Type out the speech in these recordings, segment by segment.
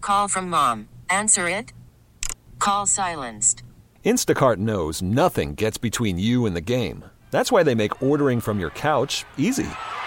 Call from mom. Answer it. Call silenced. Instacart knows nothing gets between you and the game. That's why they make ordering from your couch easy.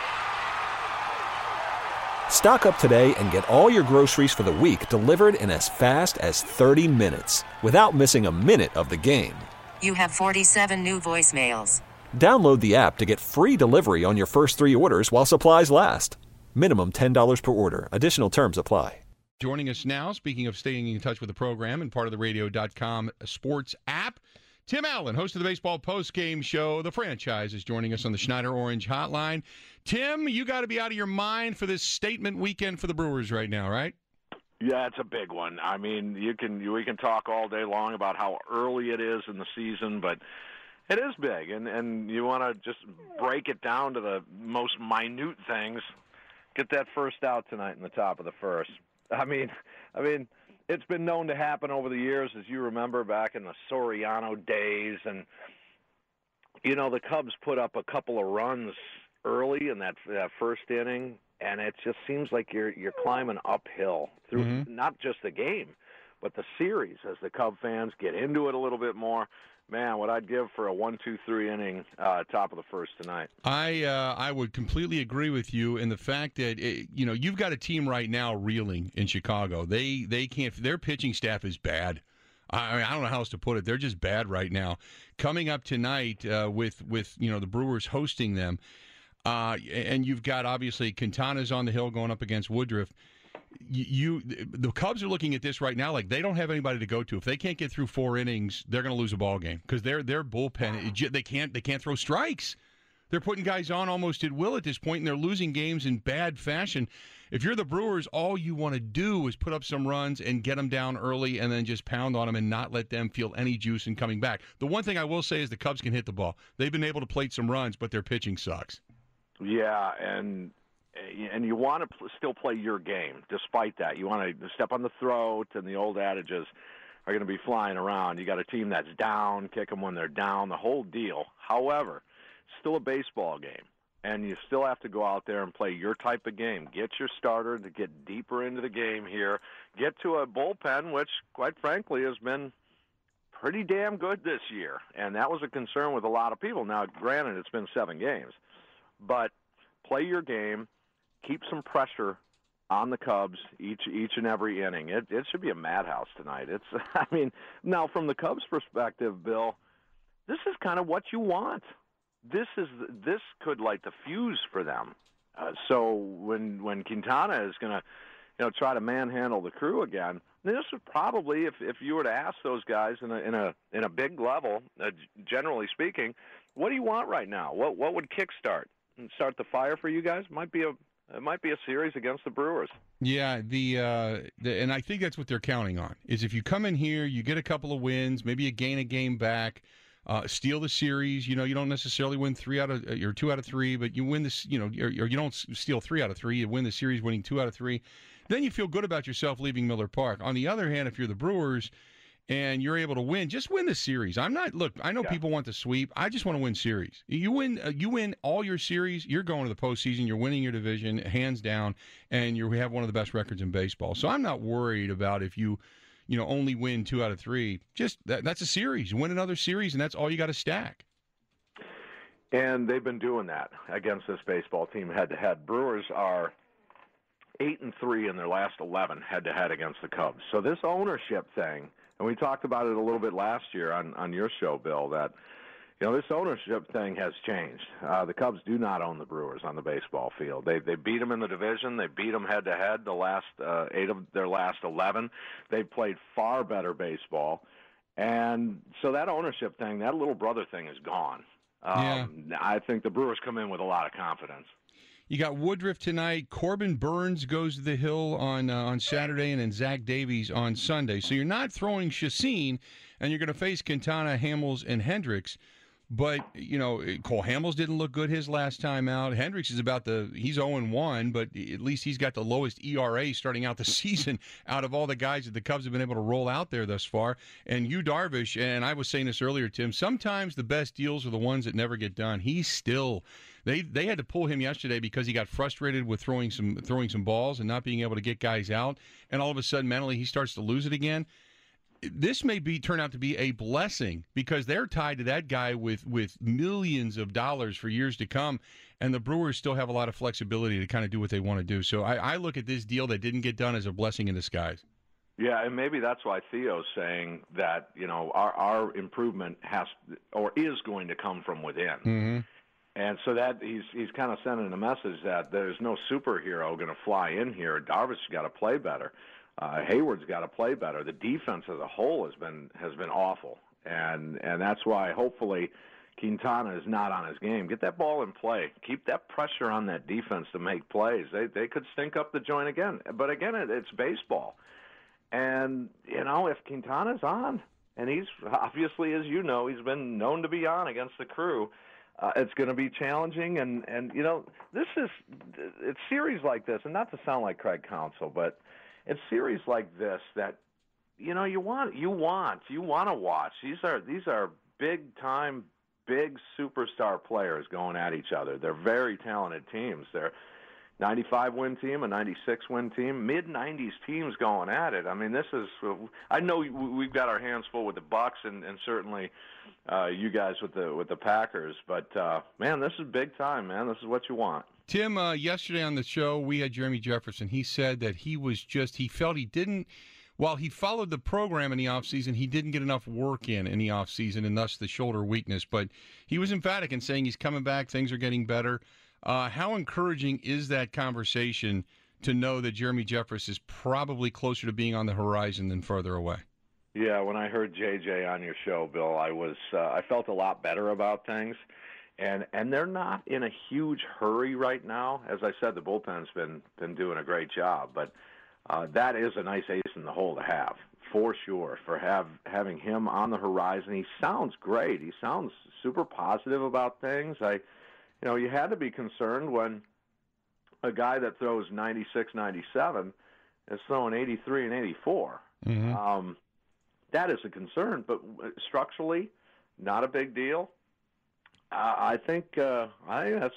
Stock up today and get all your groceries for the week delivered in as fast as 30 minutes without missing a minute of the game. You have 47 new voicemails. Download the app to get free delivery on your first 3 orders while supplies last. Minimum $10 per order. Additional terms apply. Joining us now, speaking of staying in touch with the program and part of the radio.com sports app, Tim Allen, host of the Baseball Postgame Show. The franchise is joining us on the Schneider Orange Hotline. Tim, you got to be out of your mind for this statement weekend for the Brewers right now, right? Yeah, it's a big one. I mean, we can talk all day long about how early it is in the season, but it is big, and you want to just break it down to the most minute things. Get that first out tonight in the top of the first. I mean, it's been known to happen over the years, as you remember back in the Soriano days, and the Cubs put up a couple of runs early in that first inning, and it just seems like you're climbing uphill through not just the game, but the series as the Cub fans get into it a little bit more. Man, what I'd give for a 1-2-3 inning top of the first tonight. I would completely agree with you in the fact that you've got a team right now reeling in Chicago. They can't. Their pitching staff is bad. I don't know how else to put it. They're just bad right now. Coming up tonight with the Brewers hosting them, and you've got obviously Quintana's on the hill going up against Woodruff. The Cubs are looking at this right now like they don't have anybody to go to. If they can't get through 4 innings, they're going to lose a ball game because their bullpen they can't throw strikes. They're putting guys on almost at will at this point, and they're losing games in bad fashion. If you're the Brewers, all you want to do is put up some runs and get them down early, and then just pound on them and not let them feel any juice in coming back. The one thing I will say is the Cubs can hit the ball. They've been able to plate some runs, but their pitching sucks. Yeah, and you want to still play your game despite that. You want to step on the throat, and the old adages are going to be flying around. You got a team that's down, kick them when they're down, the whole deal. However, still a baseball game, and you still have to go out there and play your type of game. Get your starter to get deeper into the game here. Get to a bullpen, which, quite frankly, has been pretty damn good this year, and that was a concern with a lot of people. Now, granted, it's been 7 games, but play your game. Keep some pressure on the Cubs each and every inning. It should be a madhouse tonight. Now from the Cubs' perspective, Bill, this is kind of what you want. This could light the fuse for them. So when Quintana is going to try to manhandle the crew again, this would probably, if you were to ask those guys in a big level, generally speaking, what do you want right now? What would kickstart and start the fire for you guys? It might be a series against the Brewers. Yeah, and I think that's what they're counting on. Is if you come in here, you get a couple of wins, maybe you gain a game back, steal the series. You don't necessarily win 2 out of 3, but you win this. Or you don't steal 3 out of 3. You win the series, winning 2 out of 3. Then you feel good about yourself leaving Miller Park. On the other hand, if you're the Brewers and you're able to win, just win the series. I know people want the sweep. I just want to win series. You win all your series, you're going to the postseason, you're winning your division, hands down, and we have one of the best records in baseball. So I'm not worried about if you only win 2 out of 3. Just that's a series. You win another series, and that's all you got to stack. And they've been doing that against this baseball team head-to-head. Brewers are 8-3 in their last 11 head-to-head against the Cubs. So this ownership thing, and we talked about it a little bit last year on your show, Bill, that this ownership thing has changed. The Cubs do not own the Brewers on the baseball field. They beat them in the division. They beat them head-to-head the last 8 of their last 11. They've played far better baseball. And so that ownership thing, that little brother thing is gone. I think the Brewers come in with a lot of confidence. You got Woodruff tonight. Corbin Burns goes to the hill on Saturday, and then Zach Davies on Sunday. So you're not throwing Chacin, and you're going to face Quintana, Hamels, and Hendricks. But, Cole Hamels didn't look good his last time out. Hendricks is he's 0-1, but at least he's got the lowest ERA starting out the season out of all the guys that the Cubs have been able to roll out there thus far. And Yu Darvish, and I was saying this earlier, Tim, sometimes the best deals are the ones that never get done. He's still, they had to pull him yesterday because he got frustrated with throwing some balls and not being able to get guys out. And all of a sudden, mentally, he starts to lose it again. This may turn out to be a blessing because they're tied to that guy with millions of dollars for years to come, and the Brewers still have a lot of flexibility to kind of do what they want to do. So I look at this deal that didn't get done as a blessing in disguise. Yeah, and maybe that's why Theo's saying that our improvement is going to come from within. Mm-hmm. And so that he's kind of sending a message that there's no superhero going to fly in here. Darvish got to play better. Hayward's got to play better. The defense as a whole has been awful, and that's why hopefully Quintana is not on his game. Get that ball in play. Keep that pressure on that defense to make plays. They could stink up the joint again, but again, it's baseball. And if Quintana's on, and he's obviously, as you know, he's been known to be on against the Crew. It's going to be challenging, and it's series like this, and not to sound like Craig Counsell, but it's series like this that you want to watch. These are big time, big superstar players going at each other. They're very talented teams. They're 95-win team, a 96-win team, mid-90s teams going at it. I mean, this is. I know we've got our hands full with the Bucks and certainly you guys with the Packers, but man, this is big time, man. This is what you want. Tim, yesterday on the show, we had Jeremy Jefferson. He said that he felt he didn't, while he followed the program in the offseason, he didn't get enough work in the offseason, and thus the shoulder weakness. But he was emphatic in saying he's coming back, things are getting better. How encouraging is that conversation to know that Jeremy Jefferson is probably closer to being on the horizon than further away? Yeah, when I heard JJ on your show, Bill, I felt a lot better about things. And they're not in a huge hurry right now. As I said, the bullpen's been doing a great job, but that is a nice ace in the hole to have, for sure, for having him on the horizon. He sounds great. He sounds super positive about things. You had to be concerned when a guy that throws 96, 97 is throwing 83 and 84. Mm-hmm. That is a concern, but structurally, not a big deal. I think that's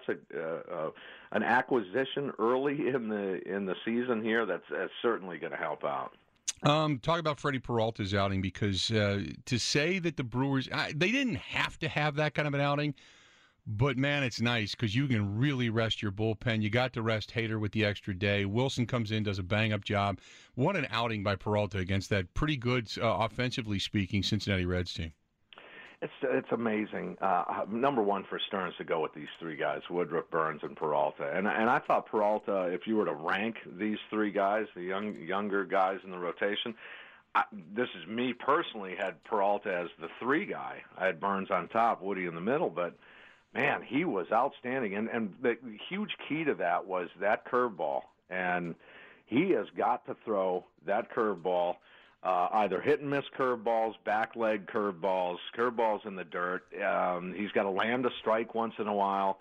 an acquisition early in the season here that's certainly going to help out. Talk about Freddie Peralta's outing, because to say that the Brewers they didn't have to have that kind of an outing, but man, it's nice because you can really rest your bullpen. You got to rest Hader with the extra day. Wilson comes in, does a bang-up job. What an outing by Peralta against that pretty good, offensively speaking, Cincinnati Reds team. It's amazing. Number one, for Stearns to go with these three guys, Woodruff, Burns, and Peralta. And I thought Peralta, if you were to rank these three guys, the younger guys in the rotation, this is me personally, had Peralta as the three guy. I had Burns on top, Woody in the middle, but man, he was outstanding. And the huge key to that was that curveball. And he has got to throw that curveball. Either hit-and-miss curveballs, back-leg curveballs in the dirt. He's got to land a strike once in a while.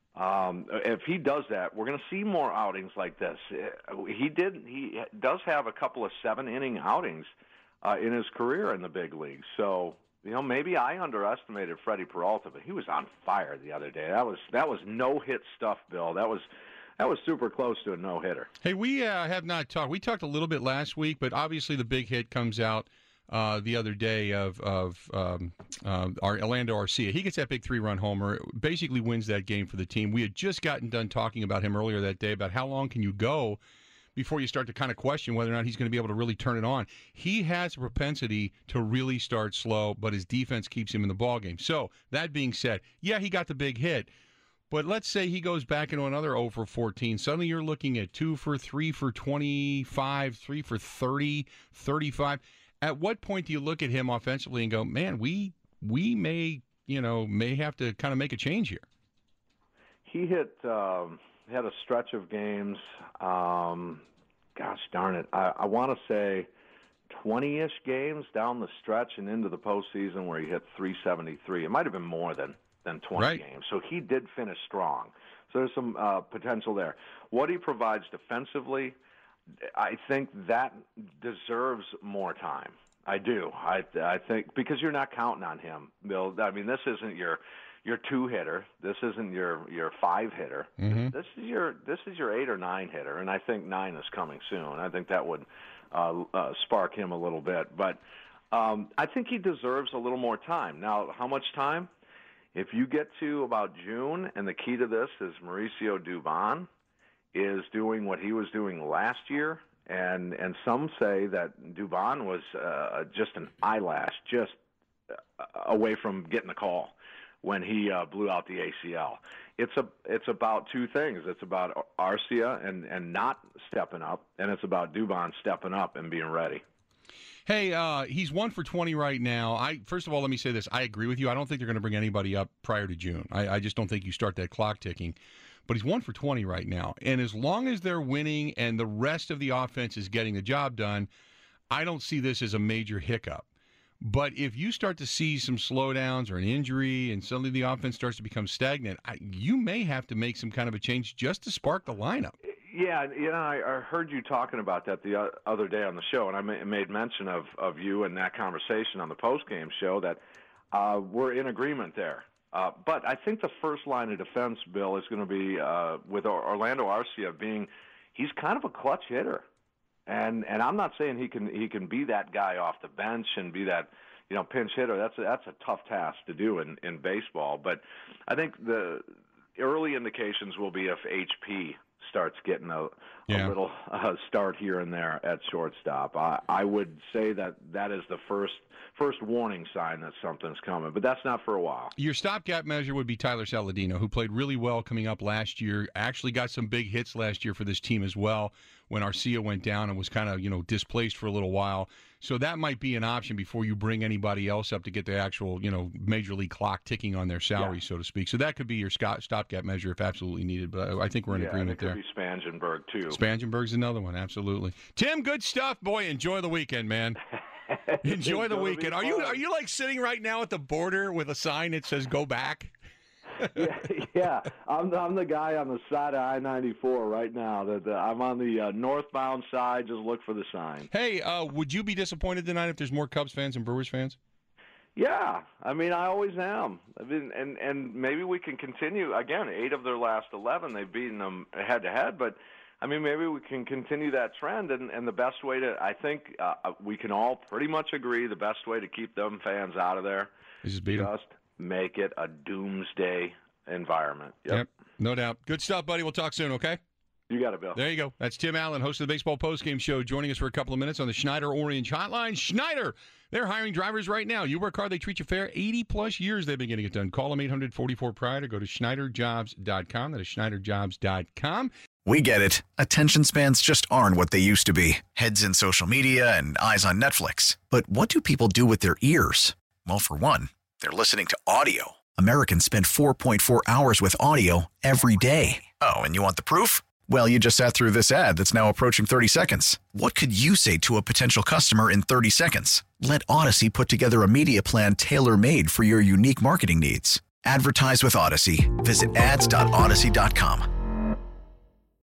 If he does that, we're going to see more outings like this. He does have a couple of 7-inning outings in his career in the big leagues. So, maybe I underestimated Freddie Peralta, but he was on fire the other day. That was no-hit stuff, Bill. That was super close to a no-hitter. Hey, we have not talked. We talked a little bit last week, but obviously the big hit comes out the other day of our Orlando Arcia. He gets that big 3-run homer, basically wins that game for the team. We had just gotten done talking about him earlier that day, about how long can you go before you start to kind of question whether or not he's going to be able to really turn it on. He has a propensity to really start slow, but his defense keeps him in the ballgame. So, that being said, yeah, he got the big hit. But let's say he goes back into another 0 for 14. Suddenly you're looking at 2 for 3 for 25, 3 for 30, 35. At what point do you look at him offensively and go, man, we may have to kind of make a change here? He had a stretch of games. Gosh darn it, I want to say 20-ish games down the stretch and into the postseason where he hit 373. It might have been more than 20 games. So he did finish strong. So there's some potential there. What he provides defensively, I think that deserves more time. I do. I think because you're not counting on him, Bill. I mean, this isn't your 2-hitter. This isn't your 5-hitter. Mm-hmm. This is your 8 or 9 hitter, and I think 9 is coming soon. I think that would spark him a little bit. But I think he deserves a little more time. Now, how much time? If you get to about June, and the key to this is Mauricio Dubon is doing what he was doing last year, and some say that Dubon was just an eyelash, just away from getting the call when he blew out the ACL. It's about two things. It's about Arcia and not stepping up, and it's about Dubon stepping up and being ready. Hey, he's 1 for 20 right now. First of all, let me say this. I agree with you. I don't think they're going to bring anybody up prior to June. I just don't think you start that clock ticking. But he's 1 for 20 right now. And as long as they're winning and the rest of the offense is getting the job done, I don't see this as a major hiccup. But if you start to see some slowdowns or an injury and suddenly the offense starts to become stagnant, you may have to make some kind of a change just to spark the lineup. Yeah, I heard you talking about that the other day on the show, and I made mention of you in that conversation on the postgame show that we're in agreement there. But I think the first line of defense, Bill, is going to be with Orlando Arcia he's kind of a clutch hitter, and I'm not saying he can be that guy off the bench and be that pinch hitter. That's a tough task to do in baseball. But I think the early indications will be if HP starts getting a little start here and there at shortstop. I would say that is the first warning sign that something's coming, but that's not for a while. Your stopgap measure would be Tyler Saladino, who played really well coming up last year, actually got some big hits last year for this team as well when Arcia went down and was kind of, displaced for a little while. So that might be an option before you bring anybody else up to get the actual, major league clock ticking on their salary, so to speak. So that could be your stopgap measure if absolutely needed. But I think we're in agreement there. Could be Spangenberg, too. Spangenberg's another one, absolutely. Tim, good stuff. Boy, enjoy the weekend, man. Enjoy the weekend. Are you like sitting right now at the border with a sign that says "Go back"? Yeah. I'm the guy on the side of I-94 right now. I'm on the northbound side. Just look for the sign. Hey, would you be disappointed tonight if there's more Cubs fans and Brewers fans? Yeah. I mean, I always am. I mean, and maybe we can continue. Again, 8 of their last 11, they've beaten them head-to-head, but I mean, maybe we can continue that trend, and the best way to, I think we can all pretty much agree, the best way to keep them fans out of there is just beat them. Just make it a doomsday environment. Yep, no doubt. Good stuff, buddy. We'll talk soon, okay? You got it, Bill. There you go. That's Tim Allen, host of the Baseball Postgame Show, joining us for a couple of minutes on the Schneider Orange Hotline. Schneider, they're hiring drivers right now. You work hard, they treat you fair. 80-plus years they've been getting it done. Call them 844-PRIDE or go to SchneiderJobs.com. That is SchneiderJobs.com. We get it. Attention spans just aren't what they used to be. Heads in social media and eyes on Netflix. But what do people do with their ears? Well, for one, they're listening to audio. Americans spend 4.4 hours with audio every day. Oh, and you want the proof? Well, you just sat through this ad that's now approaching 30 seconds. What could you say to a potential customer in 30 seconds? Let Odyssey put together a media plan tailor-made for your unique marketing needs. Advertise with Odyssey. Visit ads.odyssey.com.